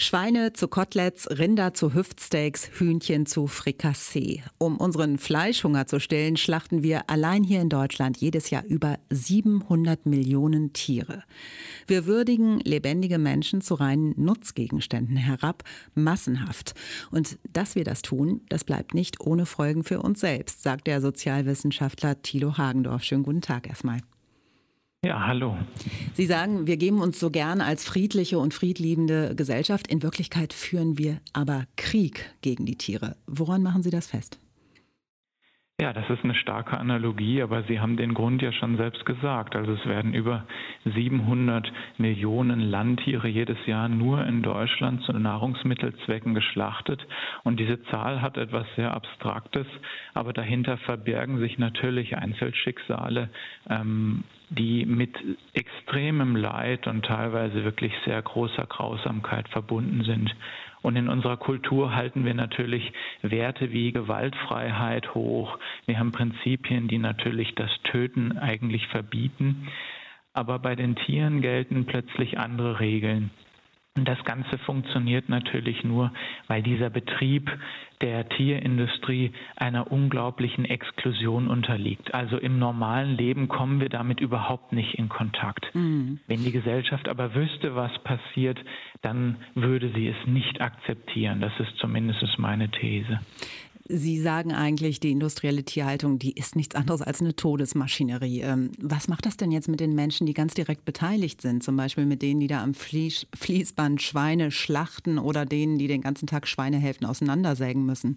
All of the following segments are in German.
Schweine zu Koteletts, Rinder zu Hüftsteaks, Hühnchen zu Frikassee. Um unseren Fleischhunger zu stillen, schlachten wir allein hier in Deutschland jedes Jahr über 700 Millionen Tiere. Wir würdigen lebendige Menschen zu reinen Nutzgegenständen herab, massenhaft. Und dass wir das tun, das bleibt nicht ohne Folgen für uns selbst, sagt der Sozialwissenschaftler Thilo Hagendorf. Schönen guten Tag erstmal. Ja, hallo. Sie sagen, wir geben uns so gern als friedliche und friedliebende Gesellschaft. In Wirklichkeit führen wir aber Krieg gegen die Tiere. Woran machen Sie das fest? Ja, das ist eine starke Analogie, aber Sie haben den Grund ja schon selbst gesagt. Also es werden über 700 Millionen Landtiere jedes Jahr nur in Deutschland zu Nahrungsmittelzwecken geschlachtet. Und diese Zahl hat etwas sehr Abstraktes, aber dahinter verbergen sich natürlich Einzelschicksale, die mit extremem Leid und teilweise wirklich sehr großer Grausamkeit verbunden sind. Und in unserer Kultur halten wir natürlich Werte wie Gewaltfreiheit hoch. Wir haben Prinzipien, die natürlich das Töten eigentlich verbieten. Aber bei den Tieren gelten plötzlich andere Regeln. Und das Ganze funktioniert natürlich nur, weil dieser Betrieb der Tierindustrie einer unglaublichen Exklusion unterliegt. Also im normalen Leben kommen wir damit überhaupt nicht in Kontakt. Wenn die Gesellschaft aber wüsste, was passiert, dann würde sie es nicht akzeptieren. Das ist zumindest meine These. Sie sagen eigentlich, die industrielle Tierhaltung, die ist nichts anderes als eine Todesmaschinerie. Was macht das denn jetzt mit den Menschen, die ganz direkt beteiligt sind? Zum Beispiel mit denen, die da am Fließband Schweine schlachten oder denen, die den ganzen Tag Schweinehälften auseinandersägen müssen?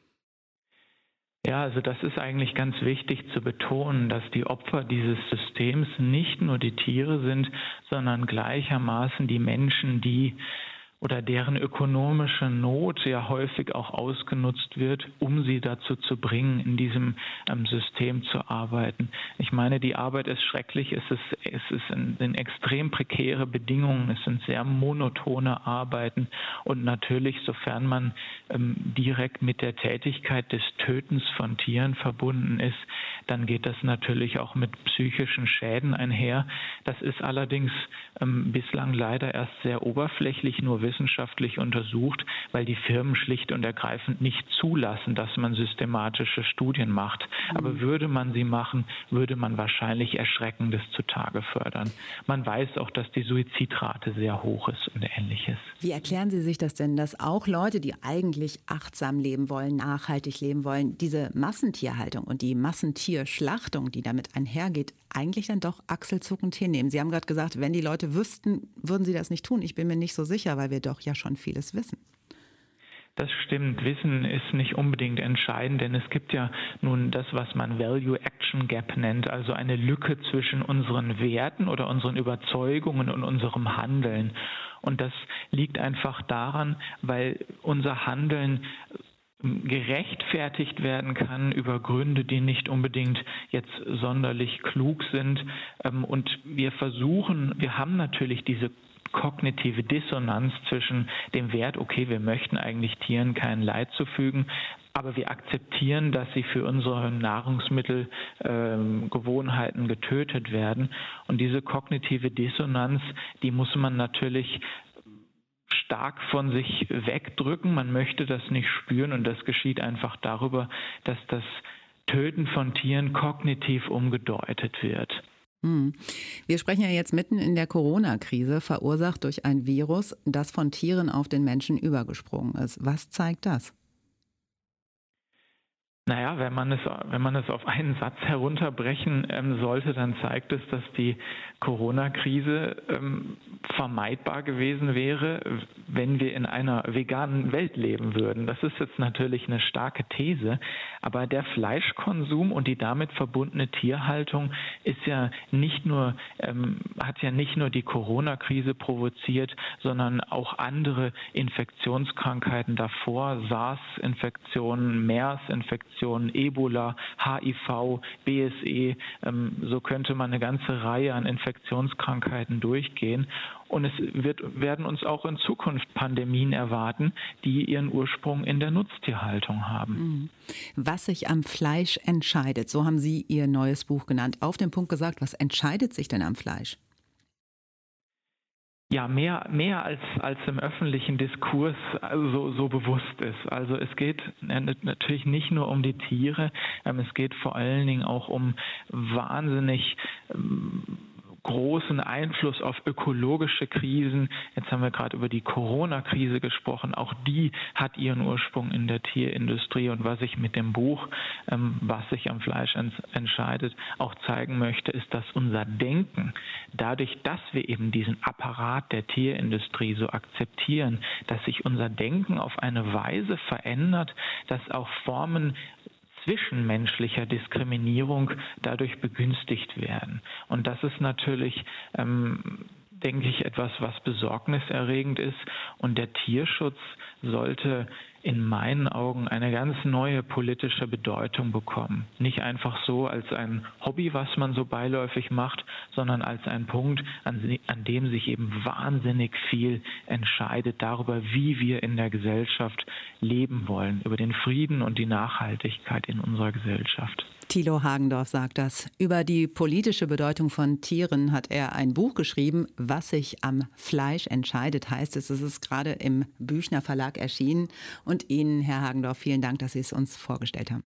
Ja, also das ist eigentlich ganz wichtig zu betonen, dass die Opfer dieses Systems nicht nur die Tiere sind, sondern gleichermaßen die Menschen, die oder deren ökonomische Not ja häufig auch ausgenutzt wird, um sie dazu zu bringen, in diesem System zu arbeiten. Ich meine, die Arbeit ist schrecklich, es sind extrem prekäre Bedingungen, es sind sehr monotone Arbeiten und natürlich, sofern man direkt mit der Tätigkeit des Tötens von Tieren verbunden ist, dann geht das natürlich auch mit psychischen Schäden einher. Das ist allerdings bislang leider erst sehr oberflächlich nur wissenschaftlich untersucht, weil die Firmen schlicht und ergreifend nicht zulassen, dass man systematische Studien macht. Aber würde man sie machen, würde man wahrscheinlich Erschreckendes zutage fördern. Man weiß auch, dass die Suizidrate sehr hoch ist und Ähnliches. Wie erklären Sie sich das denn, dass auch Leute, die eigentlich achtsam leben wollen, nachhaltig leben wollen, diese Massentierhaltung und die Massentierschlachtung, die damit einhergeht, eigentlich dann doch achselzuckend hinnehmen? Sie haben gerade gesagt, wenn die Leute wüssten, würden sie das nicht tun. Ich bin mir nicht so sicher, weil wir doch ja schon vieles wissen. Das stimmt. Wissen ist nicht unbedingt entscheidend, denn es gibt ja nun das, was man Value-Action-Gap nennt, also eine Lücke zwischen unseren Werten oder unseren Überzeugungen und unserem Handeln. Und das liegt einfach daran, weil unser Handeln gerechtfertigt werden kann über Gründe, die nicht unbedingt jetzt sonderlich klug sind. Und wir haben natürlich diese kognitive Dissonanz zwischen dem Wert, okay, wir möchten eigentlich Tieren kein Leid zufügen, aber wir akzeptieren, dass sie für unsere Nahrungsmittelgewohnheiten getötet werden. Und diese kognitive Dissonanz, die muss man natürlich stark von sich wegdrücken. Man möchte das nicht spüren und das geschieht einfach darüber, dass das Töten von Tieren kognitiv umgedeutet wird. Wir sprechen ja jetzt mitten in der Corona-Krise, verursacht durch ein Virus, das von Tieren auf den Menschen übergesprungen ist. Was zeigt das? Naja, wenn man es auf einen Satz herunterbrechen sollte, dann zeigt es, dass die Corona-Krise vermeidbar gewesen wäre, wenn wir in einer veganen Welt leben würden. Das ist jetzt natürlich eine starke These, aber der Fleischkonsum und die damit verbundene Tierhaltung hat ja nicht nur die Corona-Krise provoziert, sondern auch andere Infektionskrankheiten davor, SARS-Infektionen, MERS-Infektionen, Ebola, HIV, BSE, so könnte man eine ganze Reihe an Infektionskrankheiten durchgehen. Und es werden uns auch in Zukunft Pandemien erwarten, die ihren Ursprung in der Nutztierhaltung haben. Was sich am Fleisch entscheidet, so haben Sie Ihr neues Buch genannt. Auf den Punkt gesagt, was entscheidet sich denn am Fleisch? Ja, mehr als im öffentlichen Diskurs so bewusst ist. Also es geht natürlich nicht nur um die Tiere, es geht vor allen Dingen auch um wahnsinnig großen Einfluss auf ökologische Krisen. Jetzt haben wir gerade über die Corona-Krise gesprochen. Auch die hat ihren Ursprung in der Tierindustrie. Und was ich mit dem Buch, was sich am Fleisch entscheidet, auch zeigen möchte, ist, dass unser Denken, dadurch, dass wir eben diesen Apparat der Tierindustrie so akzeptieren, dass sich unser Denken auf eine Weise verändert, dass auch Formen zwischenmenschlicher Diskriminierung dadurch begünstigt werden. Und das ist natürlich, denke ich, etwas, was besorgniserregend ist. Und der Tierschutz sollte in meinen Augen eine ganz neue politische Bedeutung bekommen. Nicht einfach so als ein Hobby, was man so beiläufig macht, sondern als ein Punkt, an dem sich eben wahnsinnig viel entscheidet darüber, wie wir in der Gesellschaft leben wollen, über den Frieden und die Nachhaltigkeit in unserer Gesellschaft. Thilo Hagendorf sagt das. Über die politische Bedeutung von Tieren hat er ein Buch geschrieben, Was sich am Fleisch entscheidet, heißt es. Es ist gerade im Büchner Verlag erschienen. Und Ihnen, Herr Hagendorf, vielen Dank, dass Sie es uns vorgestellt haben.